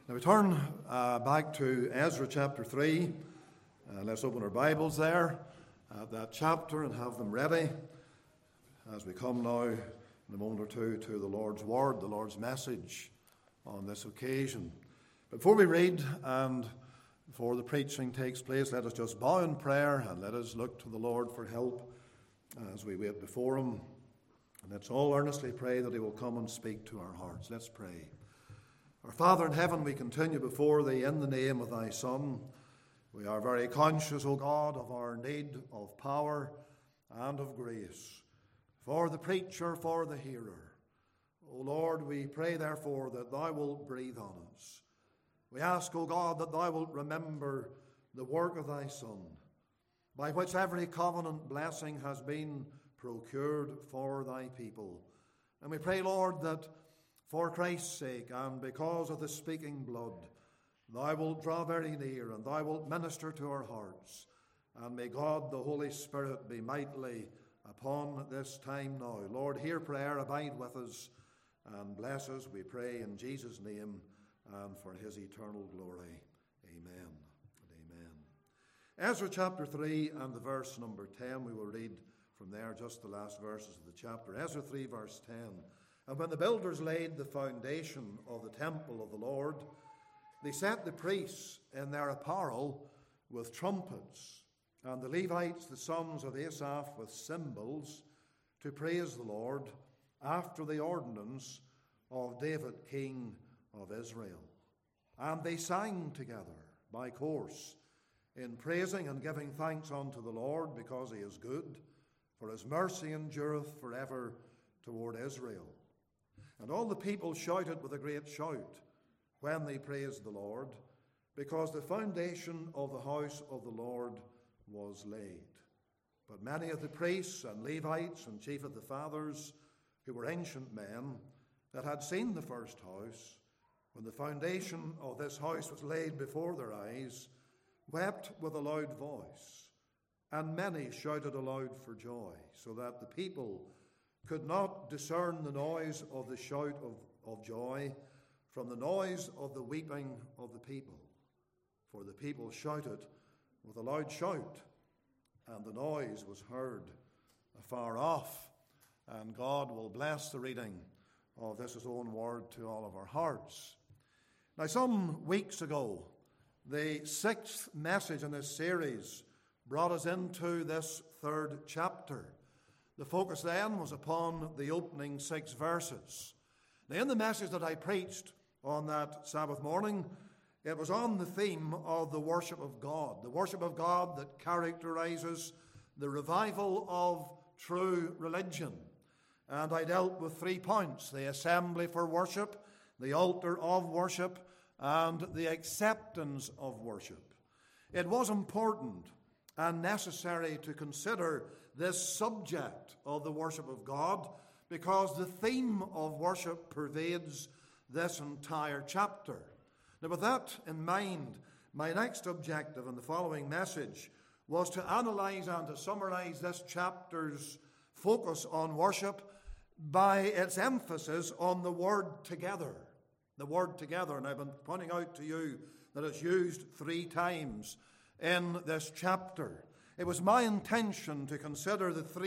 Now we turn back to Ezra chapter 3. Let's open our Bibles there at that chapter and have them ready as we come now in a moment or two to the Lord's Word, the Lord's message on this occasion. Before we read and before the preaching takes place, let us just bow in prayer and let us look to the Lord for help as we wait before Him. And let's all earnestly pray that He will come and speak to our hearts. Let's pray. Our Father in heaven, we continue before Thee in the name of Thy Son. We are very conscious, O God, of our need of power and of grace for the preacher, for the hearer. O Lord, we pray therefore that Thou wilt breathe on us. We ask, O God, that Thou wilt remember the work of Thy Son, by which every covenant blessing has been procured for Thy people. And we pray, Lord, that for Christ's sake and because of the speaking blood, Thou wilt draw very near and Thou wilt minister to our hearts. And may God the Holy Spirit be mightily upon this time now. Lord, hear prayer, abide with us, and bless us, we pray in Jesus' name and for His eternal glory. Amen and amen. Ezra chapter 3 and the verse number 10, we will read from there just the last verses of the chapter. Ezra 3 verse 10. And when the builders laid the foundation of the temple of the Lord, they set the priests in their apparel with trumpets, and the Levites, the sons of Asaph, with cymbals, to praise the Lord, after the ordinance of David, king of Israel. And they sang together by course, in praising and giving thanks unto the Lord, because He is good, for His mercy endureth forever toward Israel. And all the people shouted with a great shout when they praised the Lord, because the foundation of the house of the Lord was laid. But many of the priests and Levites and chief of the fathers, who were ancient men, that had seen the first house, when the foundation of this house was laid before their eyes, wept with a loud voice, and many shouted aloud for joy, so that the people could not discern the noise of the shout of joy from the noise of the weeping of the people. For the people shouted with a loud shout, and the noise was heard afar off. And God will bless the reading of this His own word to all of our hearts. Now, some weeks ago, the sixth message in this series brought us into this third chapter. The focus then was upon the opening 6 verses. Now, in the message that I preached on that Sabbath morning, it was on the theme of the worship of God that characterizes the revival of true religion. And I dealt with 3 points: the assembly for worship, the altar of worship, and the acceptance of worship. It was important and necessary to consider this subject of the worship of God, because the theme of worship pervades this entire chapter. Now, with that in mind, my next objective in the following message was to analyze and to summarize this chapter's focus on worship by its emphasis on the word together. The word together, and I've been pointing out to you that it's used 3 times in this chapter. It was my intention to consider the 3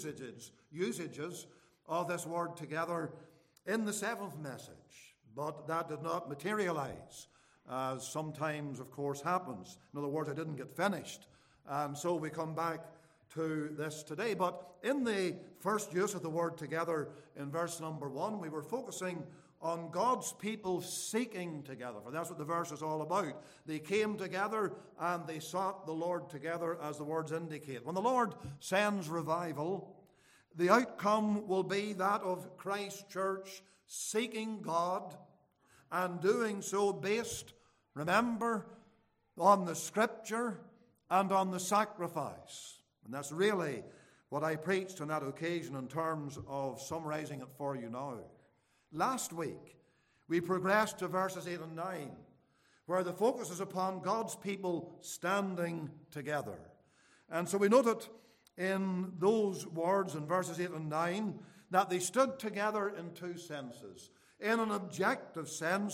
usages of this word together in the 7th message, but that did not materialize, as sometimes, of course, happens. In other words, I didn't get finished, and so we come back to this today. But in the first use of the word together in verse number 1, we were focusing on God's people seeking together, for that's what the verse is all about. They came together and they sought the Lord together, as the words indicate. When the Lord sends revival, the outcome will be that of Christ's church seeking God and doing so based, remember, on the Scripture and on the sacrifice. And that's really what I preached on that occasion in terms of summarizing it for you now. Last week, we progressed to verses 8 and 9, where the focus is upon God's people standing together. And so we noted in those words in verses 8 and 9 that they stood together in 2 senses. In an objective sense,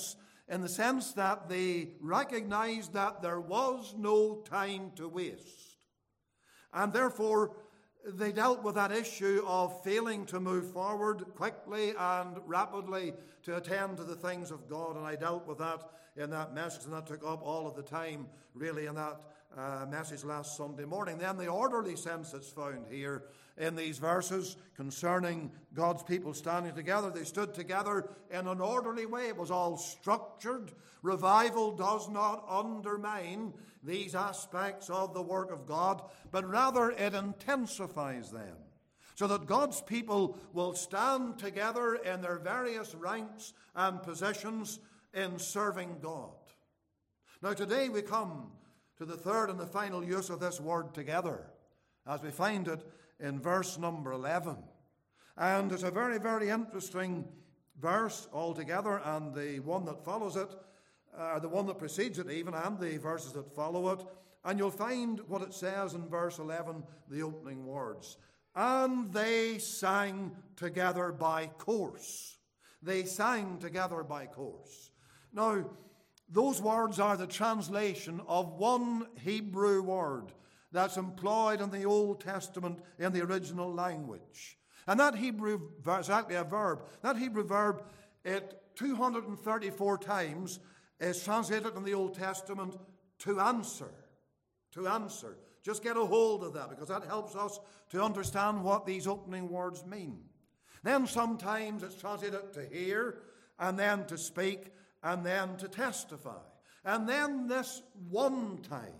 in the sense that they recognized that there was no time to waste. And therefore, they dealt with that issue of failing to move forward quickly and rapidly to attend to the things of God. And I dealt with that in that message, and that took up all of the time, really, in that message last Sunday morning. Then the orderly sense that's found here in these verses concerning God's people standing together. They stood together in an orderly way. It was all structured. Revival does not undermine these aspects of the work of God, but rather it intensifies them, so that God's people will stand together in their various ranks and positions in serving God. Now today we come to the third and the final use of this word together, as we find it in verse number 11. And it's a very, very interesting verse altogether, and the one that follows it, the one that precedes it even, and the verses that follow it. And you'll find what it says in verse 11, the opening words. And they sang together by course. They sang together by course. Now, those words are the translation of one Hebrew word that's employed in the Old Testament in the original language. And that Hebrew, it's actually a verb. That Hebrew verb, it 234 times is translated in the Old Testament to answer. To answer. Just get a hold of that, because that helps us to understand what these opening words mean. Then sometimes it's translated to hear, and then to speak, and then to testify. And then this one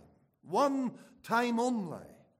time only,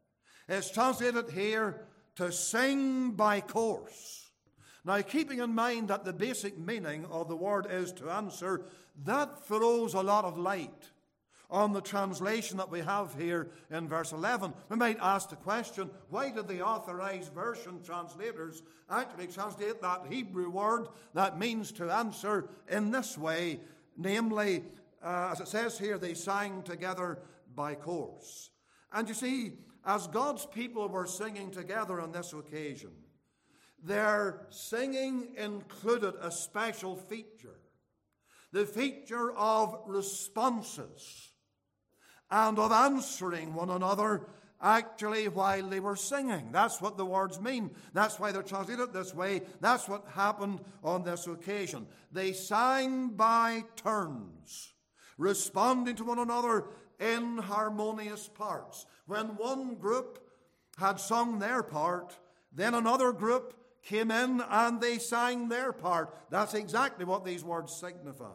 is translated here to sing by course. Now, keeping in mind that the basic meaning of the word is to answer, that throws a lot of light on the translation that we have here in verse 11. We might ask the question, why did the Authorized Version translators actually translate that Hebrew word that means to answer in this way? Namely, as it says here, they sang together by course. And you see, as God's people were singing together on this occasion, their singing included a special feature. The feature of responses and of answering one another actually while they were singing. That's what the words mean. That's why they're translated this way. That's what happened on this occasion. They sang by turns, responding to one another in harmonious parts. When one group had sung their part, then another group came in and they sang their part. That's exactly what these words signify.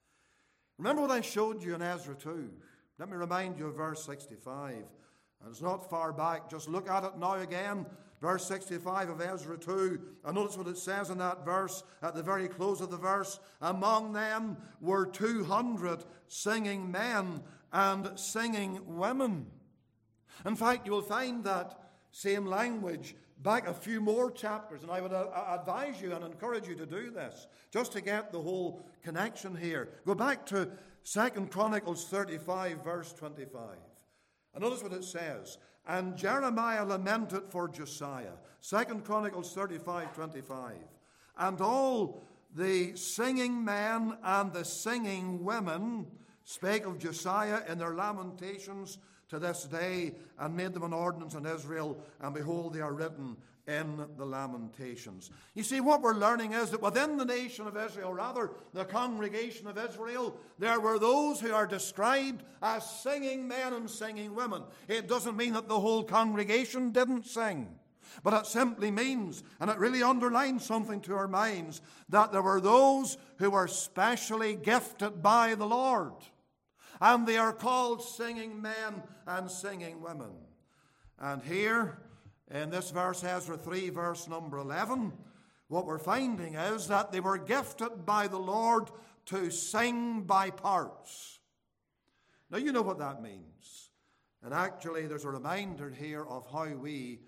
Remember what I showed you in Ezra 2? Let me remind you of verse 65. And it's not far back. Just look at it now again. Verse 65 of Ezra 2. And notice what it says in that verse, at the very close of the verse. Among them were 200 singing men and singing women. In fact, you will find that same language back a few more chapters, and I would advise you and encourage you to do this, just to get the whole connection here. Go back to 2 Chronicles 35, verse 25. And notice what it says. And Jeremiah lamented for Josiah. 2 Chronicles 35, 25. And all the singing men and the singing women spake of Josiah in their lamentations to this day, and made them an ordinance in Israel, and behold, they are written in the Lamentations. You see, what we're learning is that within the nation of Israel, rather, the congregation of Israel, there were those who are described as singing men and singing women. It doesn't mean that the whole congregation didn't sing, but it simply means, and it really underlines something to our minds, that there were those who were specially gifted by the Lord. And they are called singing men and singing women. And here, in this verse, Ezra 3, verse number 11, what we're finding is that they were gifted by the Lord to sing by parts. Now, you know what that means. And actually, there's a reminder here of how we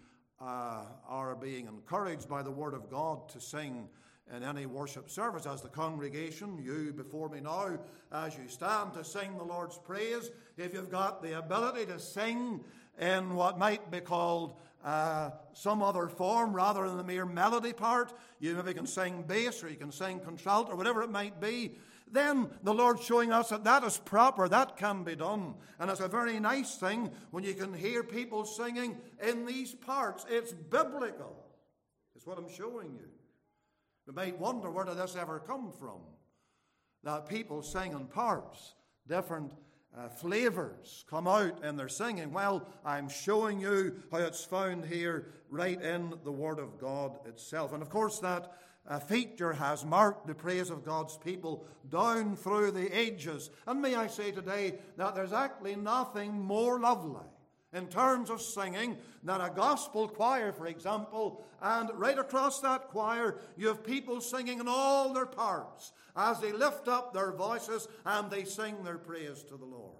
are being encouraged by the Word of God to sing in any worship service. As the congregation, you before me now, as you stand to sing the Lord's praise, if you've got the ability to sing in what might be called some other form rather than the mere melody part, you maybe can sing bass or you can sing contralto or whatever it might be, then the Lord's showing us that that is proper, that can be done. And it's a very nice thing when you can hear people singing in these parts. It's biblical. It's what I'm showing you. You might wonder, where did this ever come from? That people sing in parts, different flavors come out in their singing. Well, I'm showing you how it's found here right in the Word of God itself. And of course that feature has marked the praise of God's people down through the ages. And may I say today that there's actually nothing more lovely in terms of singing than a gospel choir, for example, and right across that choir you have people singing in all their parts as they lift up their voices and they sing their praise to the Lord.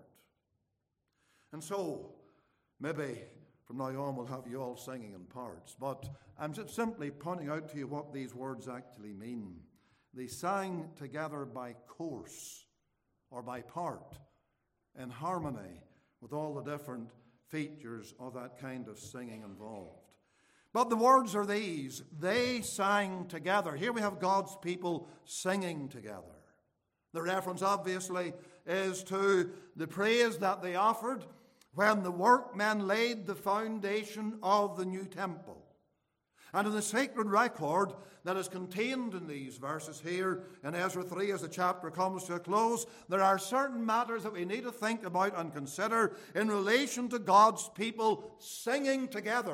And so, maybe from now on we'll have you all singing in parts, but I'm just simply pointing out to you what these words actually mean. They sang together by course or by part in harmony with all the different features of that kind of singing involved. But the words are these: they sang together. Here we have God's people singing together. The reference obviously is to the praise that they offered when the workmen laid the foundation of the new temple. And in the sacred record that is contained in these verses here in Ezra 3, as the chapter comes to a close, there are certain matters that we need to think about and consider in relation to God's people singing together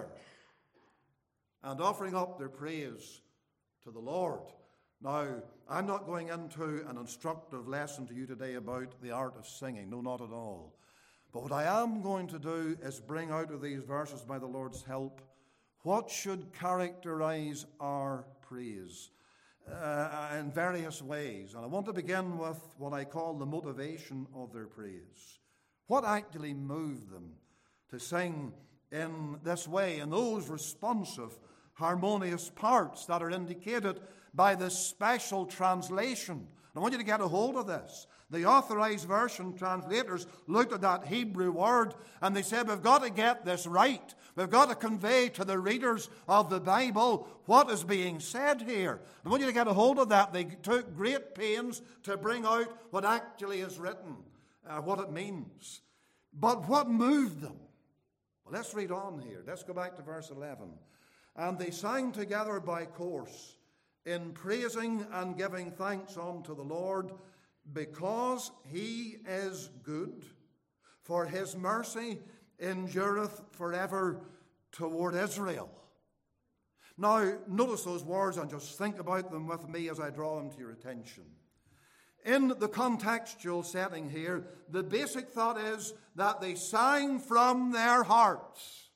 and offering up their praise to the Lord. Now, I'm not going into an instructive lesson to you today about the art of singing. No, not at all. But what I am going to do is bring out of these verses, by the Lord's help, what should characterize our praise in various ways. And I want to begin with what I call the motivation of their praise. What actually moved them to sing in this way, in those responsive, harmonious parts that are indicated by this special translation? I want you to get a hold of this. The Authorized Version translators looked at that Hebrew word and they said, we've got to get this right. We've got to convey to the readers of the Bible what is being said here. I want you to get a hold of that. They took great pains to bring out what actually is written, what it means. But what moved them? Well, let's read on here. Let's go back to verse 11. And they sang together by course in praising and giving thanks unto the Lord, because he is good, for his mercy endureth forever toward Israel. Now, notice those words and just think about them with me as I draw them to your attention. In the contextual setting here, the basic thought is that they sang from their hearts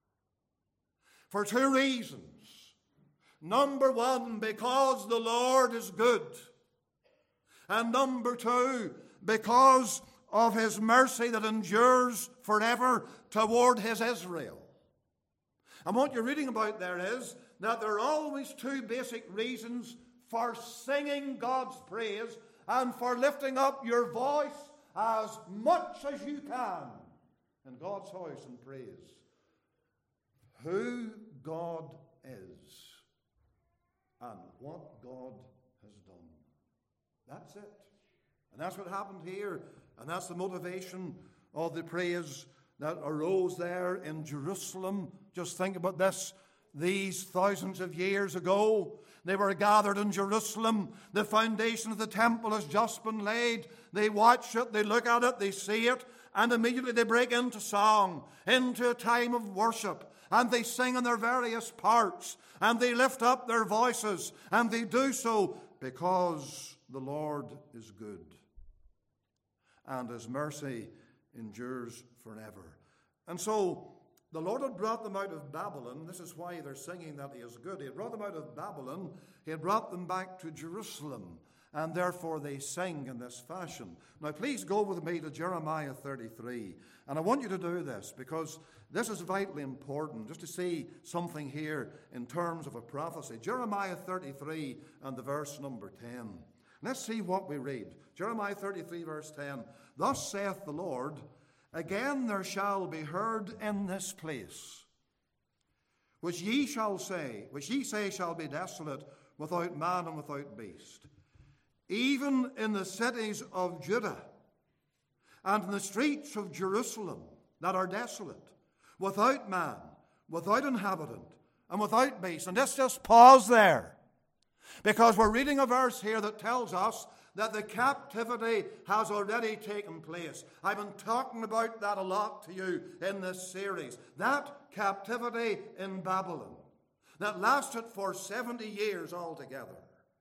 for two reasons. Number one, because the Lord is good. And number two, because of his mercy that endures forever toward his Israel. And what you're reading about there is that there are always two basic reasons for singing God's praise and for lifting up your voice as much as you can in God's house in praise. Who God is and what God has done. That's it. And that's what happened here. And that's the motivation of the praise that arose there in Jerusalem. Just think about this. These thousands of years ago, they were gathered in Jerusalem. The foundation of the temple has just been laid. They watch it, they look at it, they see it, and immediately they break into song, into a time of worship. And they sing in their various parts, and they lift up their voices, and they do so because the Lord is good, and his mercy endures forever. And so the Lord had brought them out of Babylon. This is why they're singing that he is good. He had brought them out of Babylon. He had brought them back to Jerusalem. And therefore they sing in this fashion. Now please go with me to Jeremiah 33. And I want you to do this because this is vitally important, just to see something here in terms of a prophecy. Jeremiah 33 and the verse number 10. Let's see what we read. Jeremiah 33 verse 10. Thus saith the Lord, again there shall be heard in this place, which ye say shall be desolate, without man and without beast. even in the cities of Judah and in the streets of Jerusalem that are desolate, without man, without inhabitant, and without beast. And let's just pause there, because we're reading a verse here that tells us that the captivity has already taken place. I've been talking about that a lot to you in this series. That captivity in Babylon that lasted for 70 years altogether.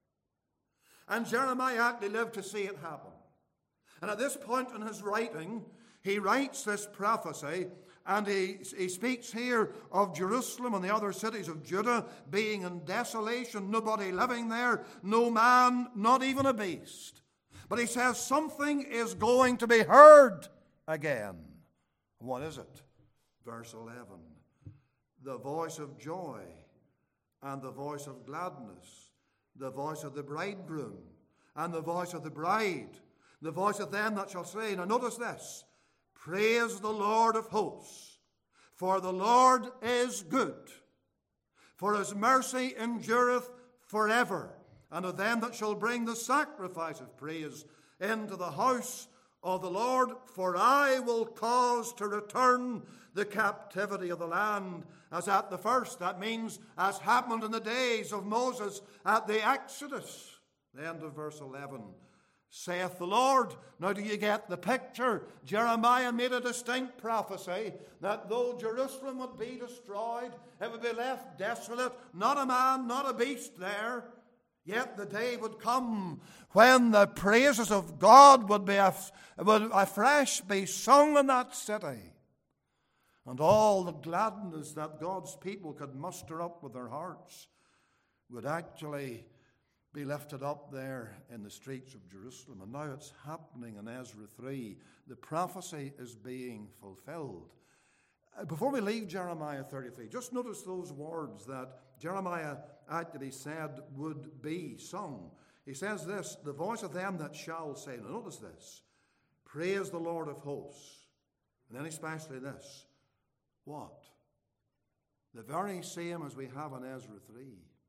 And Jeremiah actually lived to see it happen. And at this point in his writing, he writes this prophecy, and he speaks here of Jerusalem and the other cities of Judah being in desolation, nobody living there, no man, not even a beast. But he says something is going to be heard again. What is it? Verse 11. The voice of joy and the voice of gladness, the voice of the bridegroom and the voice of the bride, the voice of them that shall say. Now notice this. Praise the Lord of hosts, for the Lord is good, for his mercy endureth forever. And of them that shall bring the sacrifice of praise into the house of the Lord, for I will cause to return the captivity of the land as at the first. That means as happened in the days of Moses at the Exodus. The end of verse 11. Saith the Lord. Now do you get the picture? Jeremiah made a distinct prophecy that though Jerusalem would be destroyed, it would be left desolate, not a man, not a beast there. Yet the day would come when the praises of God would afresh be sung in that city. And all the gladness that God's people could muster up with their hearts would actually be lifted up there in the streets of Jerusalem. And now it's happening in Ezra 3. The prophecy is being fulfilled. Before we leave Jeremiah 33, just notice those words that Jeremiah actually said would be sung. He says this, the voice of them that shall say. Now notice this. Praise the Lord of hosts. And then especially this. What? The very same as we have in Ezra 3.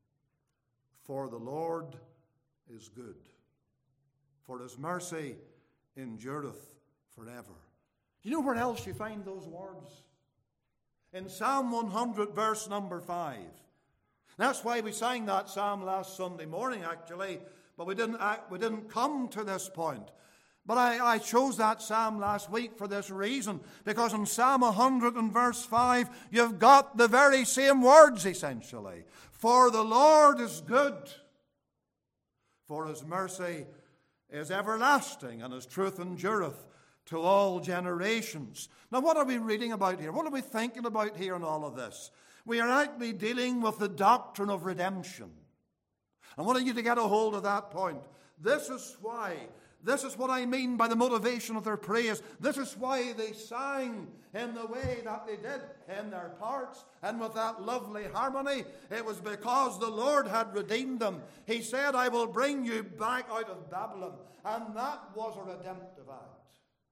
For the Lord is good, for his mercy endureth forever. You know where else you find those words? In Psalm 100, verse number 5. That's why we sang that psalm last Sunday morning, actually, but we didn't come to this point. But I chose that psalm last week for this reason, because in Psalm 100 and verse 5, you've got the very same words, essentially. For the Lord is good, for his mercy is everlasting, and his truth endureth to all generations. Now, what are we reading about here? What are we thinking about here in all of this? We are actually dealing with the doctrine of redemption. I want you to get a hold of that point. This is what I mean by the motivation of their praise. This is why they sang in the way that they did in their parts and with that lovely harmony. It was because the Lord had redeemed them. He said, I will bring you back out of Babylon. And that was a redemptive act.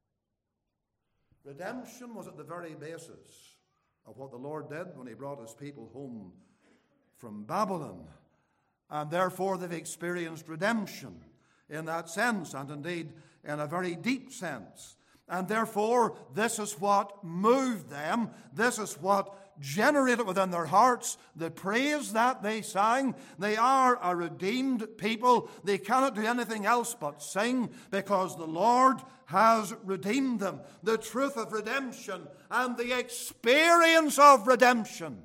Redemption was at the very basis of what the Lord did when he brought his people home from Babylon. And therefore they've experienced redemption in that sense, and indeed in a very deep sense. And therefore, this is what moved them. This is what generated within their hearts the praise that they sang. They are a redeemed people. They cannot do anything else but sing, because the Lord has redeemed them. The truth of redemption and the experience of redemption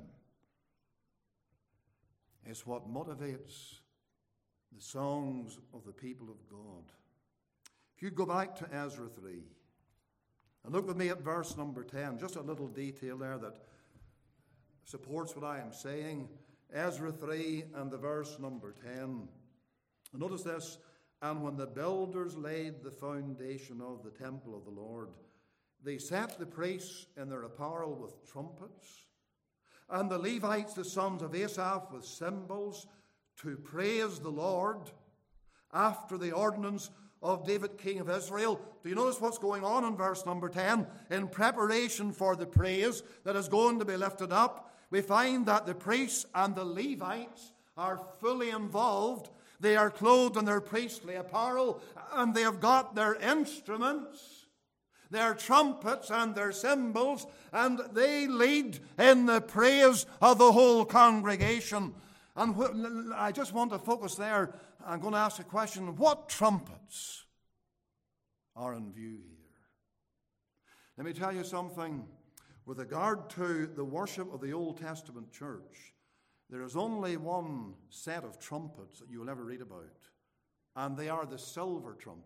is what motivates the songs of the people of God. If you go back to Ezra 3 and look with me at verse number 10, just a little detail there that supports what I am saying. Ezra 3 and the verse number 10. Notice this. And when the builders laid the foundation of the temple of the Lord, they set the priests in their apparel with trumpets, and the Levites, the sons of Asaph, with cymbals, to praise the Lord after the ordinance of David, king of Israel. Do you notice what's going on in verse number 10? In preparation for the praise that is going to be lifted up, we find that the priests and the Levites are fully involved. They are clothed in their priestly apparel, and they have got their instruments, their trumpets and their cymbals, and they lead in the praise of the whole congregation. And I just want to focus there. I'm going to ask a question. What trumpets are in view here? Let me tell you something. With regard to the worship of the Old Testament church, there is only one set of trumpets that you will ever read about, and they are the silver trumpets.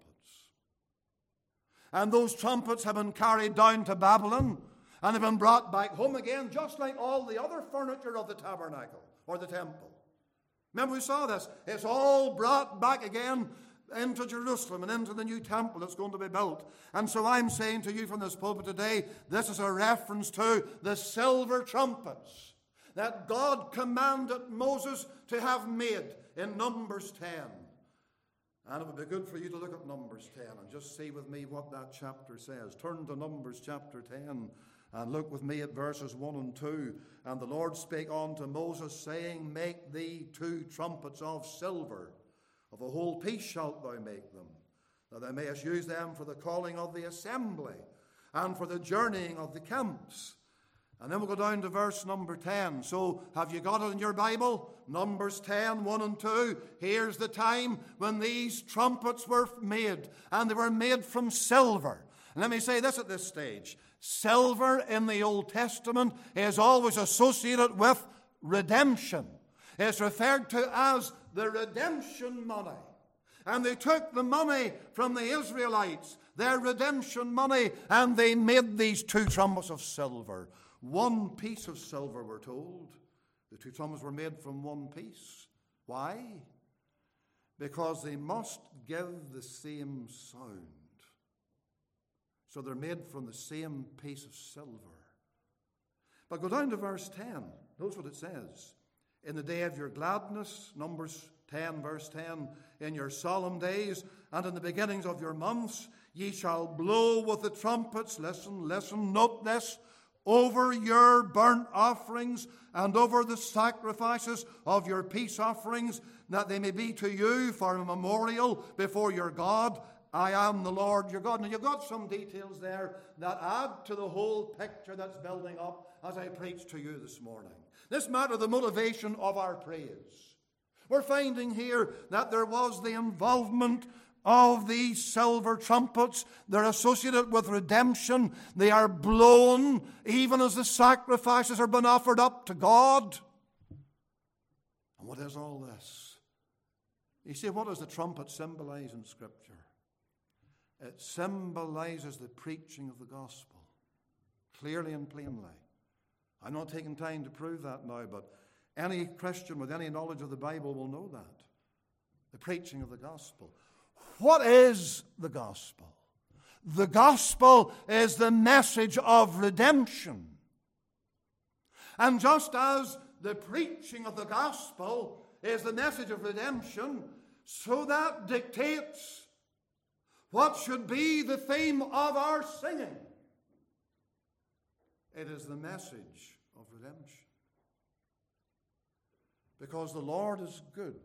And those trumpets have been carried down to Babylon and have been brought back home again, just like all the other furniture of the tabernacle or the temple. Remember, we saw this. It's all brought back again into Jerusalem and into the new temple that's going to be built. And so I'm saying to you from this pulpit today, this is a reference to the silver trumpets that God commanded Moses to have made in Numbers 10. And it would be good for you to look at Numbers 10 and just see with me what that chapter says. Turn to Numbers chapter 10 and look with me at verses 1 and 2. And the Lord spake unto Moses, saying, Make thee 2 trumpets of silver. Of a whole piece shalt thou make them, that thou mayest use them for the calling of the assembly and for the journeying of the camps. And then we'll go down to verse number 10. So have you got it in your Bible? Numbers 10, 1 and 2. Here's the time when these trumpets were made, and they were made from silver. And let me say this at this stage. Silver in the Old Testament is always associated with redemption. It's referred to as the redemption money. And they took the money from the Israelites, their redemption money, and they made these 2 trumpets of silver. 1 piece of silver, we're told. The 2 trumpets were made from 1 piece. Why? Because they must give the same sound. So they're made from the same piece of silver. But go down to verse 10. Notice what it says. In the day of your gladness, Numbers 10, verse 10, in your solemn days and in the beginnings of your months, ye shall blow with the trumpets, listen, note this, over your burnt offerings and over the sacrifices of your peace offerings, that they may be to you for a memorial before your God. I am the Lord your God. Now you've got some details there that add to the whole picture that's building up as I preach to you this morning. This matter, the motivation of our praise. We're finding here that there was the involvement of these silver trumpets. They're associated with redemption. They are blown even as the sacrifices are being offered up to God. And what is all this? You see, what does the trumpet symbolize in Scripture? It symbolizes the preaching of the gospel, clearly and plainly. I'm not taking time to prove that now, but any Christian with any knowledge of the Bible will know that. The preaching of the gospel. What is the gospel? The gospel is the message of redemption. And just as the preaching of the gospel is the message of redemption, so that dictates what should be the theme of our singing. It is the message of redemption. Because the Lord is good.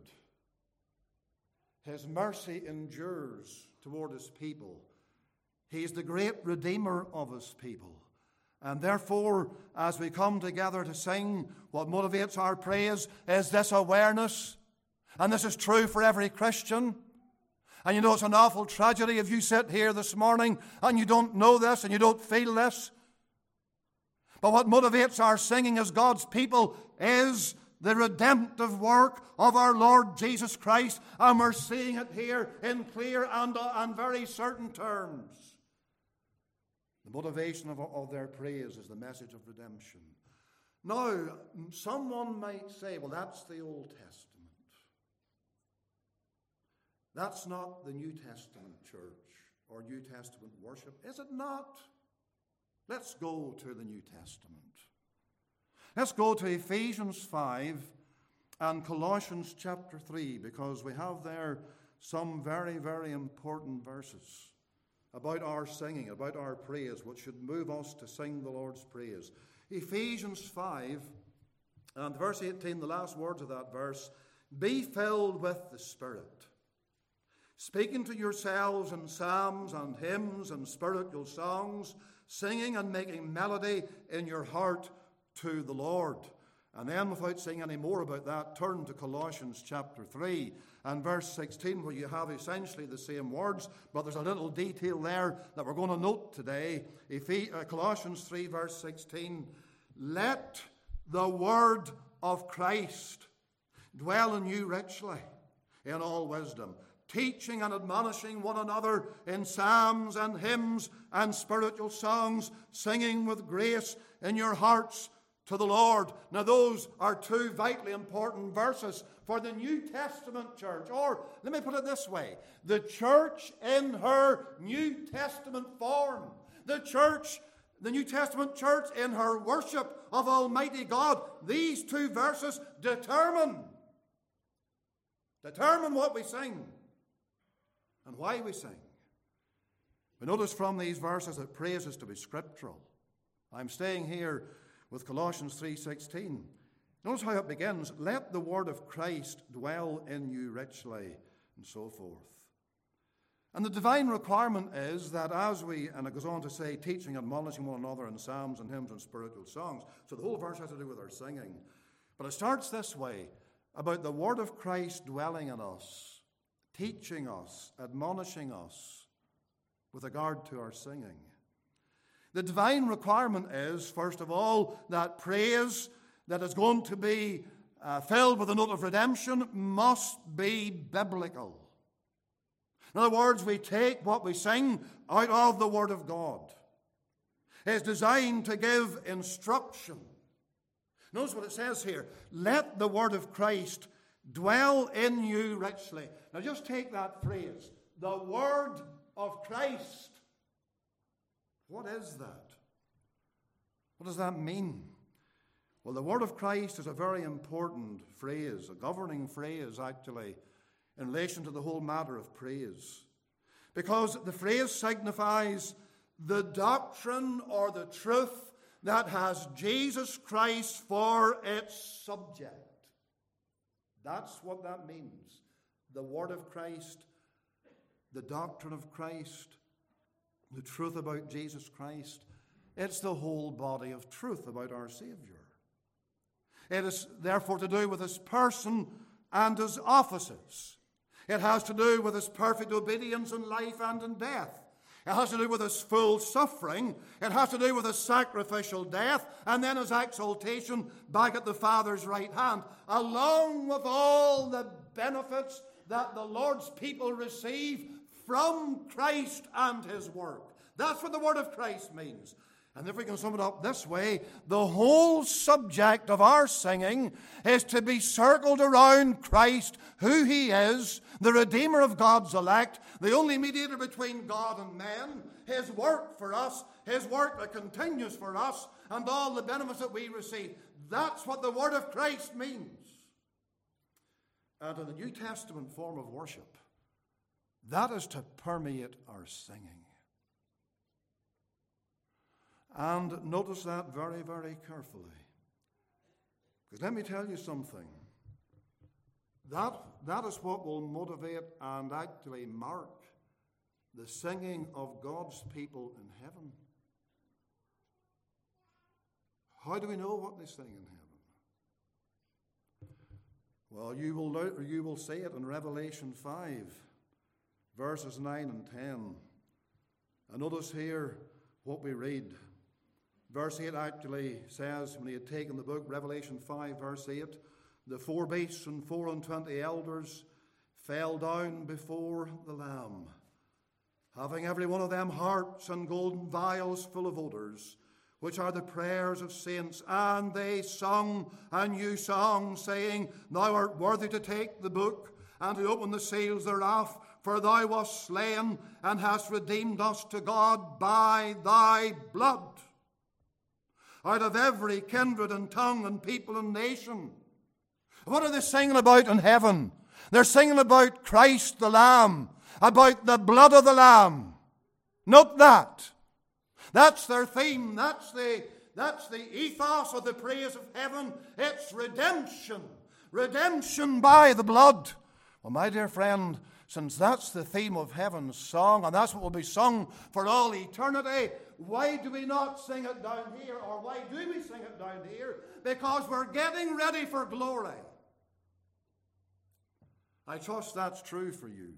His mercy endures toward His people. He is the great Redeemer of His people. And therefore, as we come together to sing, what motivates our praise is this awareness. And this is true for every Christian. And you know, it's an awful tragedy if you sit here this morning and you don't know this and you don't feel this. But what motivates our singing as God's people is the redemptive work of our Lord Jesus Christ. And we're seeing it here in clear and very certain terms. The motivation of their praise is the message of redemption. Now, someone might say, well, that's the Old Testament. That's not the New Testament church or New Testament worship, is it not? Let's go to the New Testament. Let's go to Ephesians 5 and Colossians chapter 3, because we have there some very, very important verses about our singing, about our praise, which should move us to sing the Lord's praise. Ephesians 5 and verse 18, the last words of that verse, be filled with the Spirit, speaking to yourselves in psalms and hymns and spiritual songs, singing and making melody in your heart to the Lord. And then, without saying any more about that, turn to Colossians chapter 3 and verse 16, where you have essentially the same words, but there's a little detail there that we're going to note today. Colossians 3 verse 16, let the word of Christ dwell in you richly in all wisdom, teaching and admonishing one another in psalms and hymns and spiritual songs, singing with grace in your hearts to the Lord. Now those are two vitally important verses for the New Testament church. Or, let me put it this way, the church in her New Testament form. The New Testament church in her worship of Almighty God. These two verses determine what we sing and why we sing. We notice from these verses that praise is to be scriptural. I'm staying here with Colossians 3:16. Notice how it begins. Let the word of Christ dwell in you richly, and so forth. And the divine requirement is that and it goes on to say, teaching and admonishing one another in psalms and hymns and spiritual songs. So the whole verse has to do with our singing. But it starts this way, about the word of Christ dwelling in us, teaching us, admonishing us with regard to our singing. The divine requirement is, first of all, that praise that is going to be filled with a note of redemption must be biblical. In other words, we take what we sing out of the Word of God. It's designed to give instruction. Notice what it says here. Let the word of Christ dwell in you richly. Now just take that phrase. The word of Christ. What is that? What does that mean? Well, the word of Christ is a very important phrase, a governing phrase actually, in relation to the whole matter of praise. Because the phrase signifies the doctrine or the truth that has Jesus Christ for its subject. That's what that means. The word of Christ, the doctrine of Christ, the truth about Jesus Christ. It's the whole body of truth about our Savior. It is therefore to do with his person and his offices. It has to do with his perfect obedience in life and in death. It has to do with his full suffering. It has to do with his sacrificial death and then his exaltation back at the Father's right hand, along with all the benefits that the Lord's people receive from Christ and his work. That's what the word of Christ means. And if we can sum it up this way, the whole subject of our singing is to be circled around Christ, who he is, the Redeemer of God's elect, the only mediator between God and men, his work for us, his work that continues for us, and all the benefits that we receive. That's what the word of Christ means. And in the New Testament form of worship, that is to permeate our singing. And notice that very, very carefully. Because let me tell you something. That is what will motivate and actually mark the singing of God's people in heaven. How do we know what they sing in heaven? Well, you will see it in Revelation 5, verses 9 and 10. And notice here what we read. Verse 8 actually says, when he had taken the book, Revelation 5, verse 8, the 4 beasts and 24 elders fell down before the Lamb, having every one of them harps and golden vials full of odors, which are the prayers of saints. And they sung a new song, saying, Thou art worthy to take the book and to open the seals thereof, for thou wast slain and hast redeemed us to God by thy blood, out of every kindred and tongue and people and nation. What are they singing about in heaven? They're singing about Christ the Lamb, about the blood of the Lamb. Note that. That's their theme. That's the ethos of the praise of heaven. It's redemption. redemption by the blood. Well, my dear friend, since that's the theme of heaven's song, and that's what will be sung for all eternity, why do we not sing it down here? Or why do we sing it down here? Because we're getting ready for glory. I trust that's true for you.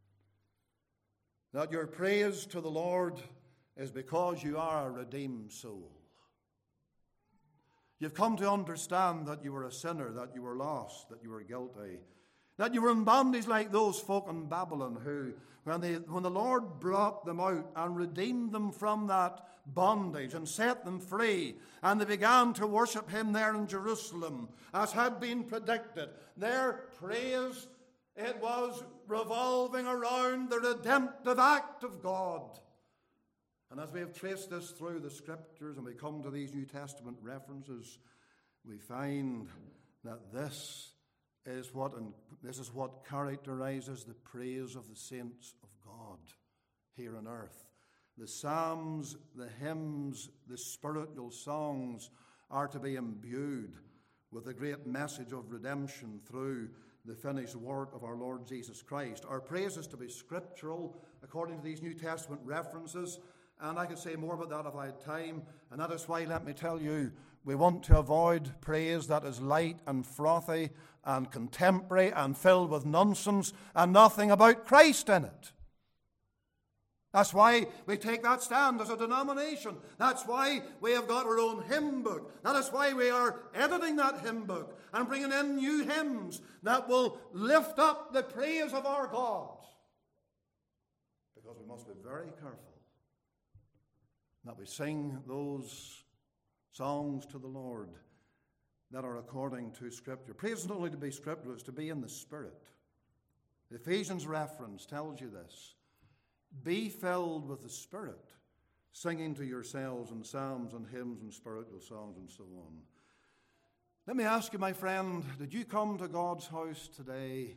That your praise to the Lord is because you are a redeemed soul. You've come to understand that you were a sinner, that you were lost, that you were guilty, that you were in bondage like those folk in Babylon who, when the Lord brought them out and redeemed them from that bondage and set them free, and they began to worship Him there in Jerusalem, as had been predicted, their praise, it was revolving around the redemptive act of God. And as we have traced this through the Scriptures and we come to these New Testament references, we find that this is what characterizes the praise of the saints of God here on earth. The psalms, the hymns, the spiritual songs are to be imbued with the great message of redemption through the finished work of our Lord Jesus Christ. Our praise is to be scriptural according to these New Testament references, and I could say more about that if I had time, and that is why, let me tell you, we want to avoid praise that is light and frothy and contemporary and filled with nonsense and nothing about Christ in it. That's why we take that stand as a denomination. That's why we have got our own hymn book. That is why we are editing that hymn book and bringing in new hymns that will lift up the praise of our God. Because we must be very careful that we sing those songs to the Lord that are according to Scripture. Praise is not only to be scriptural, it's to be in the Spirit. The Ephesians reference tells you this. Be filled with the Spirit, singing to yourselves in psalms and hymns and spiritual songs and so on. Let me ask you, my friend, did you come to God's house today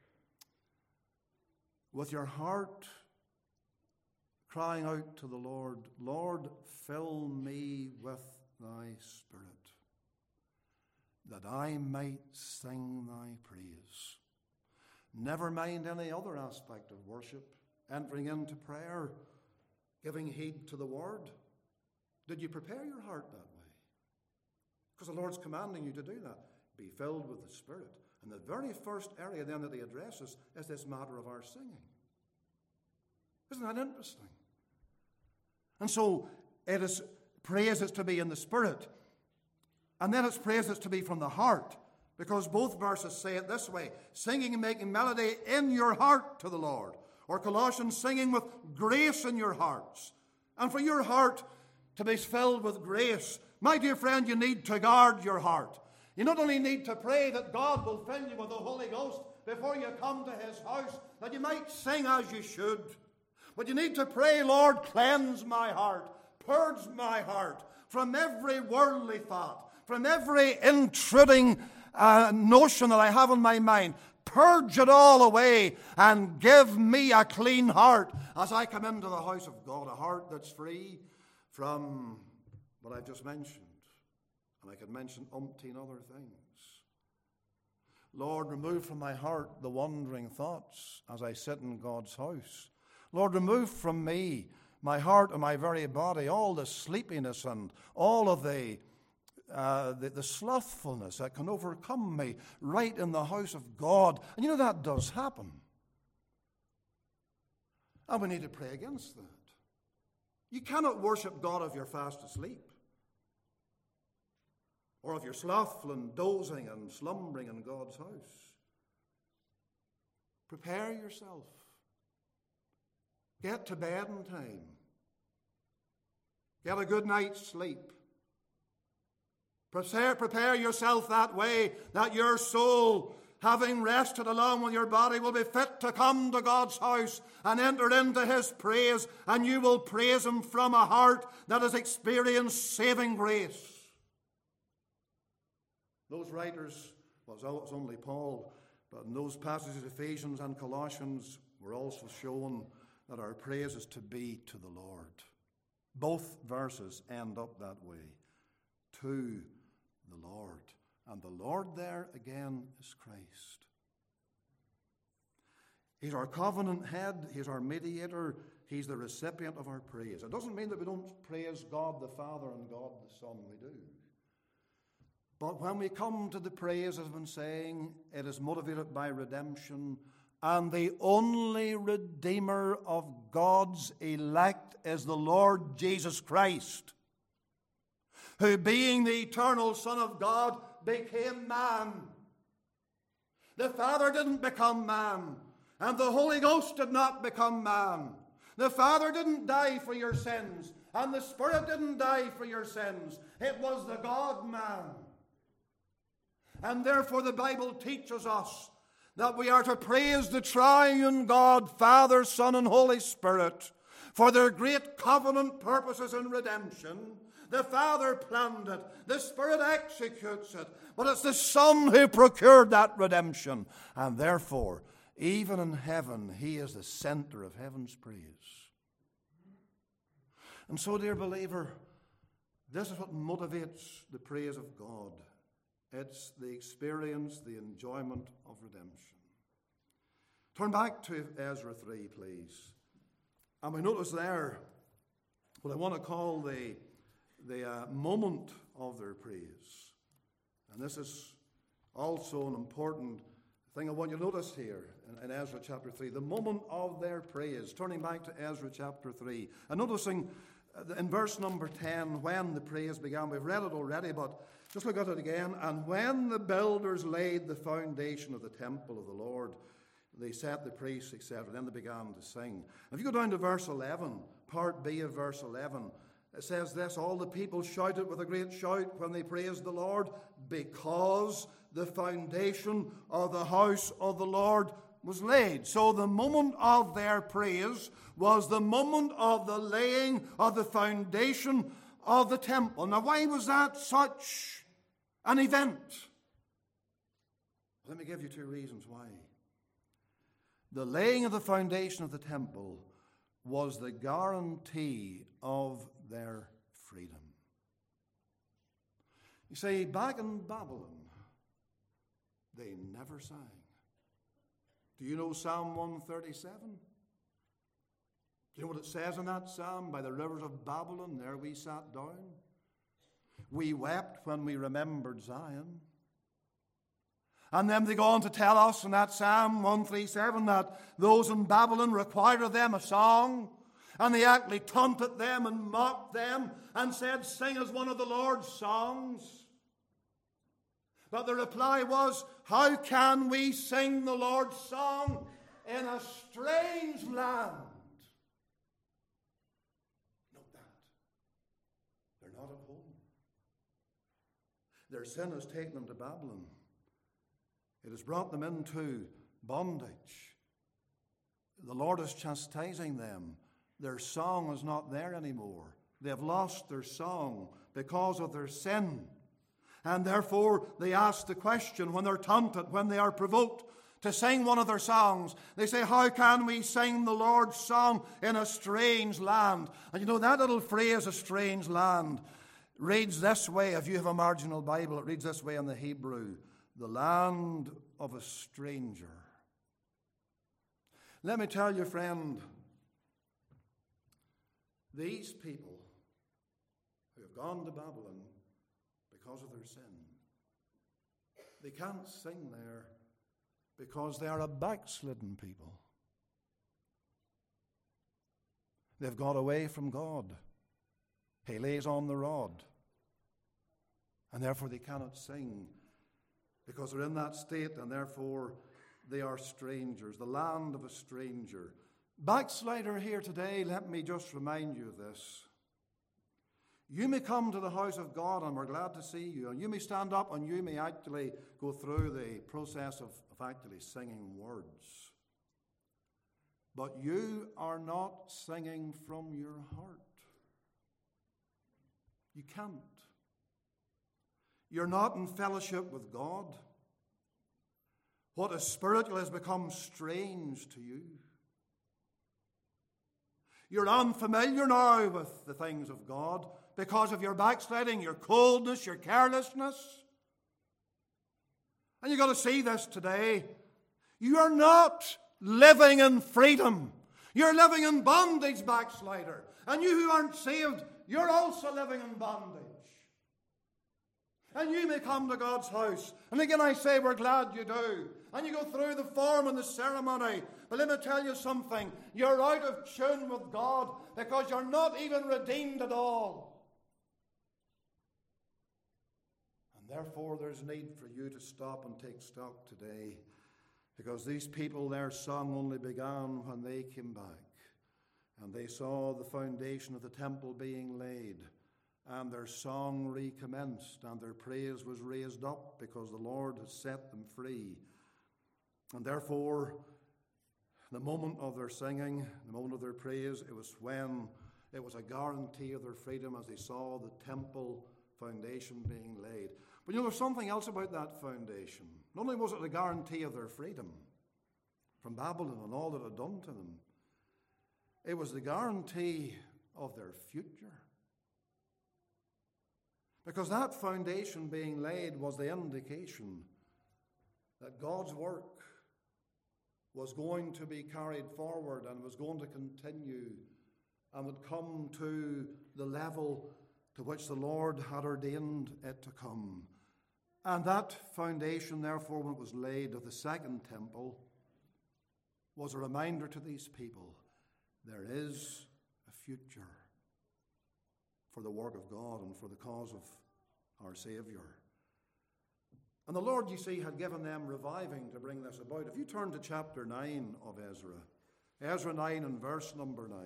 with your heart crying out to the Lord, Lord, fill me with thy Spirit, that I might sing thy praise? Never mind any other aspect of worship, entering into prayer, giving heed to the word. Did you prepare your heart that way? Because the Lord's commanding you to do that. Be filled with the Spirit. And the very first area then that He addresses is this matter of our singing. Isn't that interesting? And so it is praise is to be in the Spirit. And then it's praise that's to be from the heart. Because both verses say it this way: singing and making melody in your heart to the Lord. Or Colossians, singing with grace in your hearts. And for your heart to be filled with grace, my dear friend, you need to guard your heart. You not only need to pray that God will fill you with the Holy Ghost before you come to His house, that you might sing as you should, but you need to pray, Lord, cleanse my heart, purge my heart from every worldly thought, from every intruding notion that I have in my mind. Purge it all away and give me a clean heart as I come into the house of God, a heart that's free from what I've just mentioned. And I could mention umpteen other things. Lord, remove from my heart the wandering thoughts as I sit in God's house. Lord, remove from me, my heart and my very body, all the sleepiness and all of the slothfulness that can overcome me right in the house of God. And you know that does happen. And we need to pray against that. You cannot worship God if you're fast asleep, or if you're slothful and dozing and slumbering in God's house. Prepare yourself. Get to bed in time. Get a good night's sleep. Prepare yourself that way that your soul, having rested along with your body, will be fit to come to God's house and enter into His praise, and you will praise Him from a heart that has experienced saving grace. Those writers, well, it was only Paul, but in those passages, Ephesians and Colossians, were also shown that our praise is to be to the Lord. Both verses end up that way. To the Lord. And the Lord there again is Christ. He's our covenant head. He's our mediator. He's the recipient of our praise. It doesn't mean that we don't praise God the Father and God the Son. We do. But when we come to the praise, as I've been saying, it is motivated by redemption. And the only Redeemer of God's elect is the Lord Jesus Christ, who, being the eternal Son of God, became man. The Father didn't become man, and the Holy Ghost did not become man. The Father didn't die for your sins, and the Spirit didn't die for your sins. It was the God-man. And therefore the Bible teaches us that we are to praise the triune God, Father, Son, and Holy Spirit, for their great covenant purposes in redemption. The Father planned it. The Spirit executes it. But it's the Son who procured that redemption. And therefore, even in heaven, He is the center of heaven's praise. And so, dear believer, this is what motivates the praise of God. It's the experience, the enjoyment of redemption. Turn back to Ezra 3, please. And we notice there what I want to call the moment of their praise. And this is also an important thing I want you to notice here in Ezra chapter 3. The moment of their praise. Turning back to Ezra chapter 3. And noticing in verse number 10 when the praise began. We've read it already, but just look at it again. And when the builders laid the foundation of the temple of the Lord, they set the priests, etc. Then they began to sing. If you go down to verse 11, part B of verse 11, it says this: all the people shouted with a great shout when they praised the Lord, because the foundation of the house of the Lord was laid. So the moment of their praise was the moment of the laying of the foundation of the temple. Now, why was that such an event? Let me give you two reasons why. The laying of the foundation of the temple was the guarantee of their freedom. You see, back in Babylon, they never sang. Do you know Psalm 137? Do you know what it says in that psalm? By the rivers of Babylon, there we sat down. We wept when we remembered Zion. And then they go on to tell us in that Psalm 137 that those in Babylon required of them a song. And they actually taunted them and mocked them and said, sing us one of the Lord's songs. But the reply was, how can we sing the Lord's song in a strange land? Note that. They're not at home. Their sin has taken them to Babylon. It has brought them into bondage. The Lord is chastising them. Their song is not there anymore. They have lost their song because of their sin. And therefore, they ask the question when they're taunted, when they are provoked to sing one of their songs. They say, how can we sing the Lord's song in a strange land? And you know, that little phrase, a strange land, reads this way. If you have a marginal Bible, it reads this way in the Hebrew: the land of a stranger. Let me tell you, friend, these people who have gone to Babylon because of their sin, they can't sing there because they are a backslidden people. They've got away from God. He lays on the rod. And therefore they cannot sing because they're in that state, and therefore they are strangers, the land of a stranger. Backslider here today, let me just remind you of this. You may come to the house of God, and we're glad to see you, and you may stand up and you may actually go through the process of actually singing words. But you are not singing from your heart. You can't. You're not in fellowship with God. What is spiritual has become strange to you. You're unfamiliar now with the things of God because of your backsliding, your coldness, your carelessness. And you've got to see this today. You are not living in freedom. You're living in bondage, backslider. And you who aren't saved, you're also living in bondage. And you may come to God's house. And again I say we're glad you do. And you go through the form and the ceremony. But let me tell you something. You're out of tune with God because you're not even redeemed at all. And therefore there's need for you to stop and take stock today. Because these people, their song only began when they came back. And they saw the foundation of the temple being laid. And their song recommenced, and their praise was raised up because the Lord has set them free. And therefore, the moment of their singing, the moment of their praise, it was when it was a guarantee of their freedom as they saw the temple foundation being laid. But you know, there's something else about that foundation. Not only was it a guarantee of their freedom from Babylon and all that it had done to them, it was the guarantee of their future. Because that foundation being laid was the indication that God's work was going to be carried forward and was going to continue and would come to the level to which the Lord had ordained it to come. And that foundation, therefore, when it was laid of the second temple, was a reminder to these people, there is a future for the work of God and for the cause of our Savior. And the Lord, you see, had given them reviving to bring this about. If you turn to chapter 9 of Ezra, Ezra 9 and verse number 9,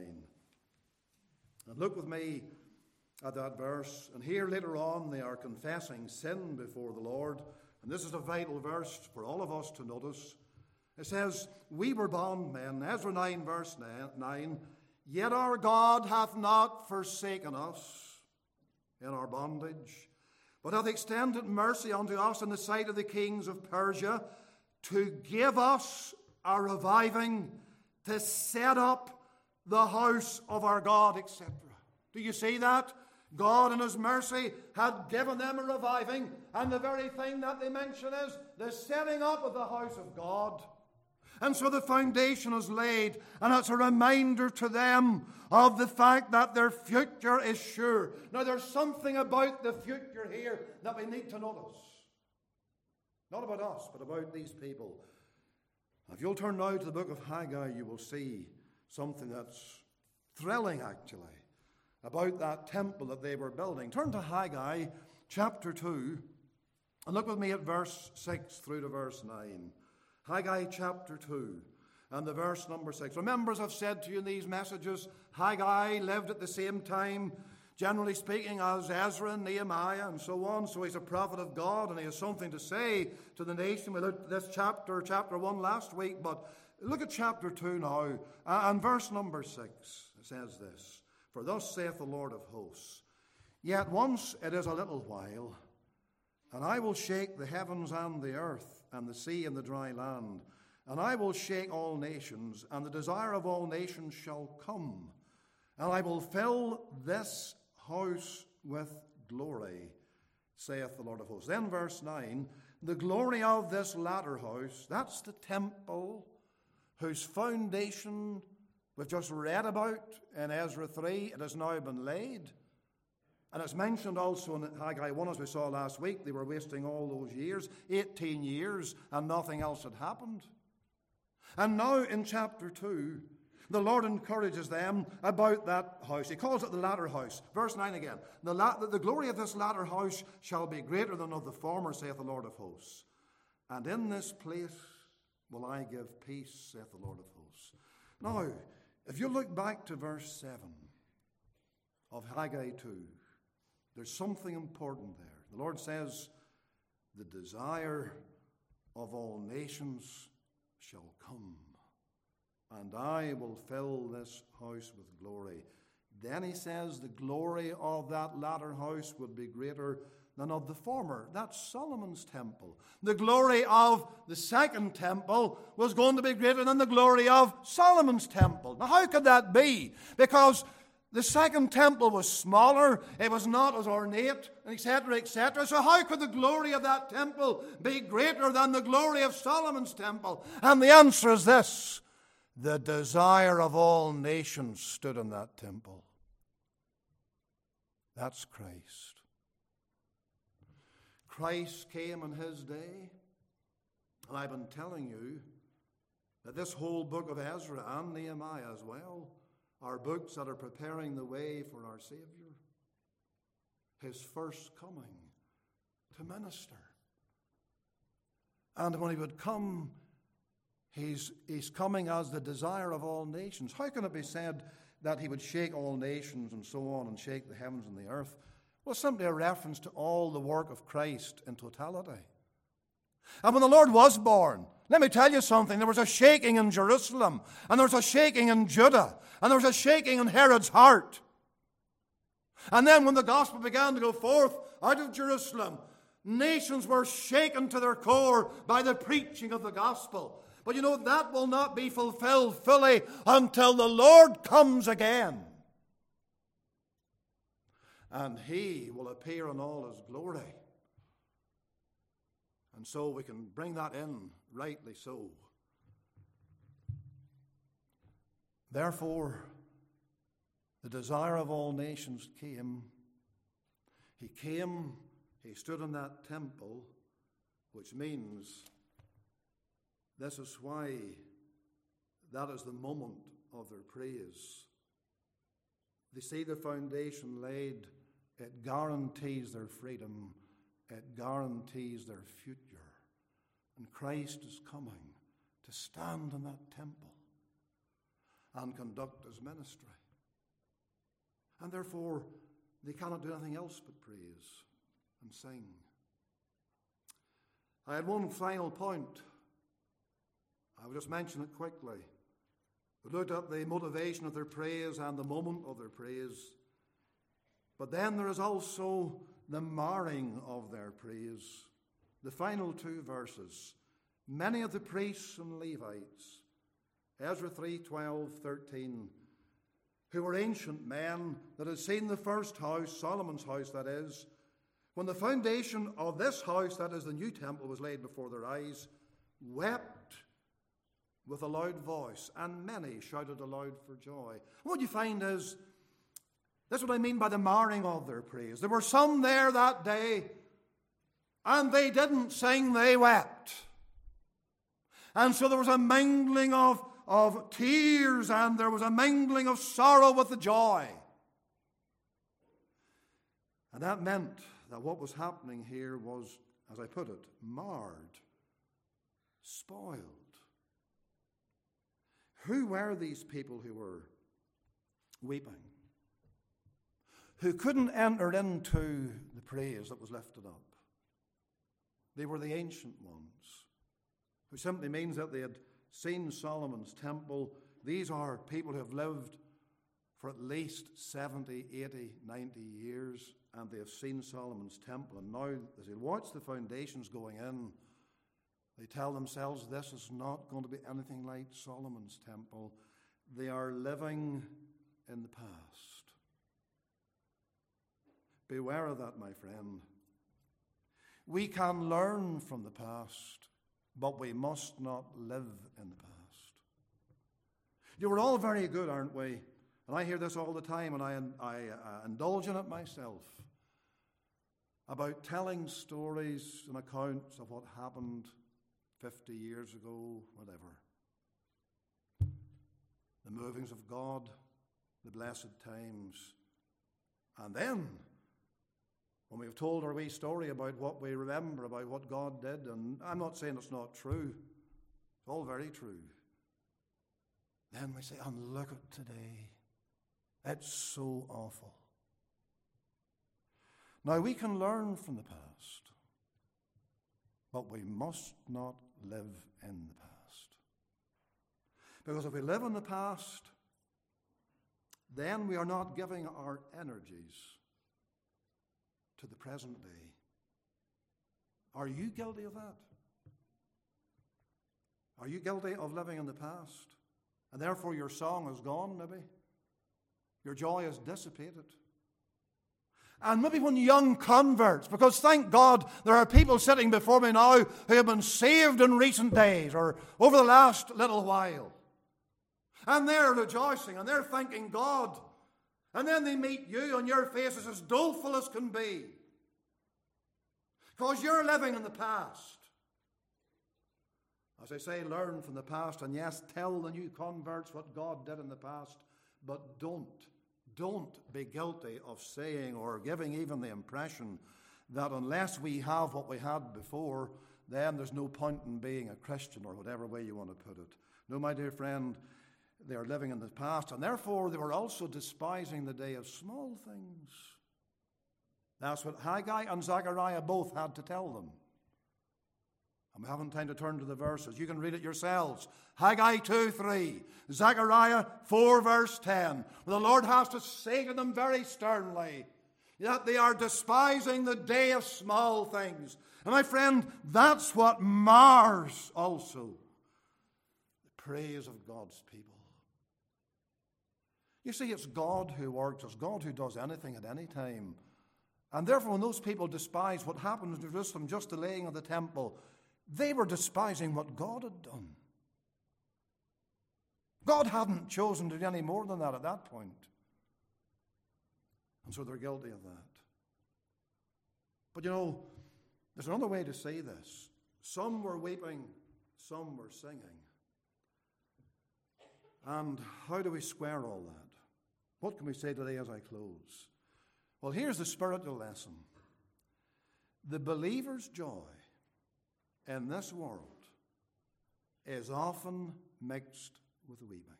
and look with me at that verse. And here later on they are confessing sin before the Lord. And this is a vital verse for all of us to notice. It says, we were bondmen, Ezra 9 verse 9, yet our God hath not forsaken us in our bondage, but hath extended mercy unto us in the sight of the kings of Persia, to give us a reviving, to set up the house of our God, etc. Do you see that? God in His mercy had given them a reviving, and the very thing that they mention is the setting up of the house of God. And so the foundation is laid, and it's a reminder to them of the fact that their future is sure. Now, there's something about the future here that we need to notice. Not about us, but about these people. If you'll turn now to the book of Haggai, you will see something that's thrilling, actually, about that temple that they were building. Turn to Haggai chapter 2, and look with me at verse 6 through to verse 9. Haggai chapter 2 and the verse number 6. Remember, as I've said to you in these messages, Haggai lived at the same time, generally speaking, as Ezra and Nehemiah and so on. So he's a prophet of God and he has something to say to the nation. We looked at this chapter 1 last week, but look at chapter 2 now and verse number 6. It says this, for thus saith the Lord of hosts, yet once it is a little while, and I will shake the heavens and the earth, and the sea and the dry land. And I will shake all nations, and the desire of all nations shall come. And I will fill this house with glory, saith the Lord of hosts. Then verse 9, the glory of this latter house, that's the temple, whose foundation we've just read about in Ezra 3, it has now been laid. And it's mentioned also in Haggai 1, as we saw last week, they were wasting all those years, 18 years, and nothing else had happened. And now in chapter 2, the Lord encourages them about that house. He calls it the latter house. Verse 9 again. The glory of this latter house shall be greater than of the former, saith the Lord of hosts. And in this place will I give peace, saith the Lord of hosts. Now, if you look back to verse 7 of Haggai 2, there's something important there. The Lord says, the desire of all nations shall come, and I will fill this house with glory. Then he says the glory of that latter house would be greater than of the former. That's Solomon's temple. The glory of the second temple was going to be greater than the glory of Solomon's temple. Now, how could that be? Because The second temple was smaller, it was not as ornate, etc., etc. So how could the glory of that temple be greater than the glory of Solomon's temple? And the answer is this: the desire of all nations stood in that temple. That's Christ. Christ came in his day, and I've been telling you that this whole book of Ezra and Nehemiah as well are books that are preparing the way for our Savior, his first coming to minister. And when he would come, he's coming as the desire of all nations. How can it be said that he would shake all nations and so on, and shake the heavens and the earth? Well, simply a reference to all the work of Christ in totality. And when the Lord was born, let me tell you something, there was a shaking in Jerusalem, and there was a shaking in Judah, and there was a shaking in Herod's heart. And then when the gospel began to go forth out of Jerusalem, nations were shaken to their core by the preaching of the gospel. But you know, that will not be fulfilled fully until the Lord comes again. And he will appear in all his glory. And so we can bring that in, rightly so. Therefore, the desire of all nations came. He came, he stood in that temple, which means this is why that is the moment of their praise. They see the foundation laid, it guarantees their freedom. It guarantees their future. And Christ is coming to stand in that temple and conduct his ministry. And therefore, they cannot do anything else but praise and sing. I had one final point. I will just mention it quickly. We looked at the motivation of their praise and the moment of their praise. But then there is also the marring of their praise. The final two verses. Many of the priests and Levites, Ezra 3, 12, 13, who were ancient men that had seen the first house, Solomon's house that is, when the foundation of this house, that is the new temple, was laid before their eyes, wept with a loud voice, and many shouted aloud for joy. What you find is, that's what I mean by the marring of their praise. There were some there that day, and they didn't sing, they wept. And so there was a mingling of tears, and there was a mingling of sorrow with the joy. And that meant that what was happening here was, as I put it, marred, spoiled. Who were these people who were weeping? Who couldn't enter into the praise that was lifted up? They were the ancient ones, who simply means that they had seen Solomon's temple. These are people who have lived for at least 70, 80, 90 years, and they have seen Solomon's temple. And now, as they watch the foundations going in, they tell themselves, this is not going to be anything like Solomon's temple. They are living in the past. Beware of that, my friend. We can learn from the past, but we must not live in the past. You were all very good, aren't we? And I hear this all the time, and I indulge in it myself, about telling stories and accounts of what happened 50 years ago, whatever. The movings of God, the blessed times. And then, when we've told our wee story about what we remember, about what God did, and I'm not saying it's not true, it's all very true. Then we say, and look at today. It's so awful. Now, we can learn from the past, but we must not live in the past. Because if we live in the past, then we are not giving our energies to the present day. Are you guilty of that? Are you guilty of living in the past? And therefore your song is gone, maybe? your joy is dissipated. And maybe when young converts, because thank God there are people sitting before me now who have been saved in recent days or over the last little while. And they're rejoicing and they're thanking God. And then they meet you and your face is as doleful as can be. Because you're living in the past. As I say, learn from the past, and yes, tell the new converts what God did in the past, but don't be guilty of saying or giving even the impression that unless we have what we had before, then there's no point in being a Christian, or whatever way you want to put it. No, my dear friend, they are living in the past, and therefore they were also despising the day of small things. That's what Haggai and Zechariah both had to tell them. And we haven't time to turn to the verses. You can read it yourselves. Haggai 2:3, Zechariah 4 verse 10. The Lord has to say to them very sternly that they are despising the day of small things. And my friend, that's what mars also the praise of God's people. You see, it's God who works. It's God who does anything at any time. And therefore, when those people despise what happened in Jerusalem, just the laying of the temple, they were despising what God had done. God hadn't chosen to do any more than that at that point. And so they're guilty of that. But you know, there's another way to say this. Some were weeping, some were singing. And how do we square all that? What can we say today as I close? Well, here's the spiritual lesson. The believer's joy in this world is often mixed with weeping.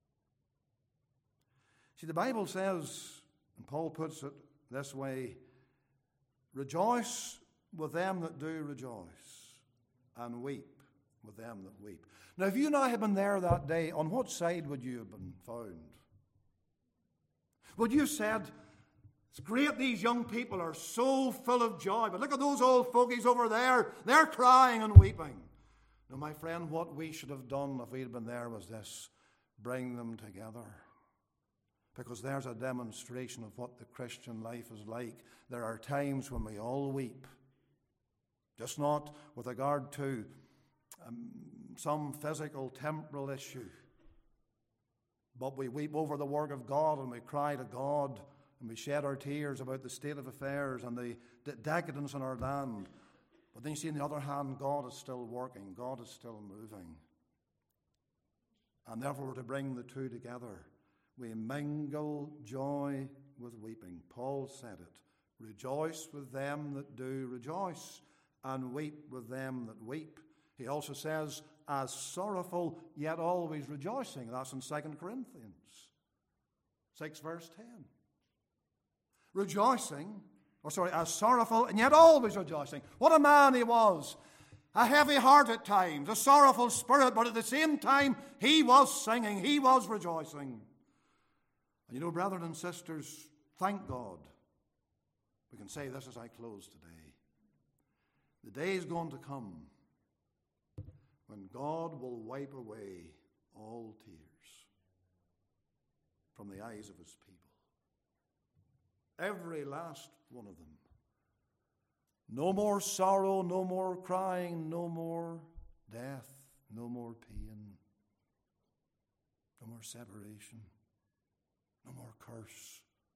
See, the Bible says, and Paul puts it this way, rejoice with them that do rejoice, and weep with them that weep. Now, if you and I had been there that day, on what side would you have been found? Would you have said, it's great these young people are so full of joy, but look at those old fogies over there, they're crying and weeping. Now, my friend, what we should have done if we had been there was this: bring them together. Because there's a demonstration of what the Christian life is like. There are times when we all weep. Just not with regard to some physical, temporal issue. But we weep over the work of God, and we cry to God, and we shed our tears about the state of affairs and the decadence in our land. But then you see, on the other hand, God is still working. God is still moving. And therefore, to bring the two together, we mingle joy with weeping. Paul said it. Rejoice with them that do rejoice, and weep with them that weep. He also says, as sorrowful, yet always rejoicing. That's in 2 Corinthians 6 verse 10. As sorrowful, and yet always rejoicing. What a man he was. A heavy heart at times, a sorrowful spirit, but at the same time, he was singing, he was rejoicing. And you know, brethren and sisters, thank God we can say this as I close today. The day is going to come when God will wipe away all tears from the eyes of his people. Every last one of them. No more sorrow, no more crying, no more death, no more pain, no more separation, no more curse.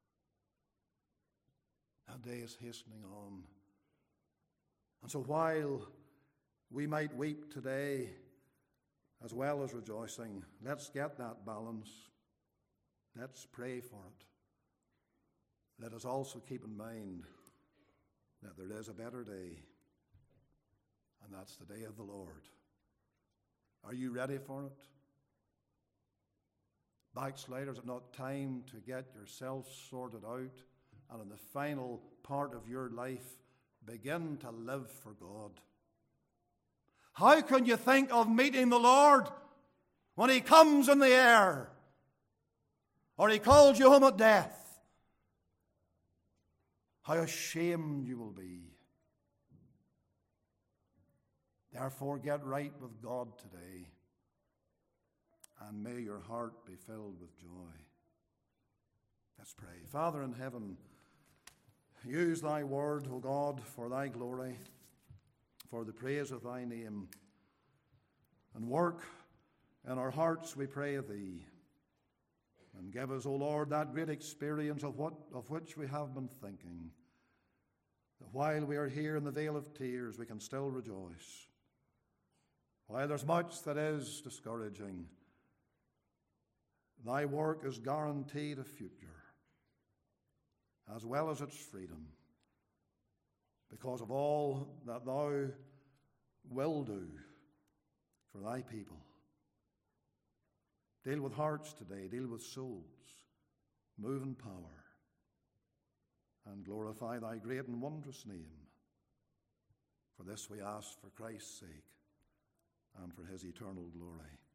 That day is hastening on. And so while we might weep today as well as rejoicing, let's get that balance. Let's pray for it. Let us also keep in mind that there is a better day, and that's the day of the Lord. Are you ready for it? Backsliders, is it not time to get yourself sorted out, and in the final part of your life, begin to live for God? How can you think of meeting the Lord when he comes in the air, or he calls you home at death? How ashamed you will be. Therefore, get right with God today, and may your heart be filled with joy. Let's pray. Father in heaven, use thy word, O God, for thy glory, for the praise of thy name, and work in our hearts, we pray of thee. And give us, O Lord, that great experience of which we have been thinking, that while we are here in the vale of tears, we can still rejoice. While there's much that is discouraging, thy work is guaranteed a future, as well as its freedom, because of all that thou will do for thy people. Deal with hearts today, deal with souls, move in power, and glorify thy great and wondrous name. For this we ask for Christ's sake and for his eternal glory.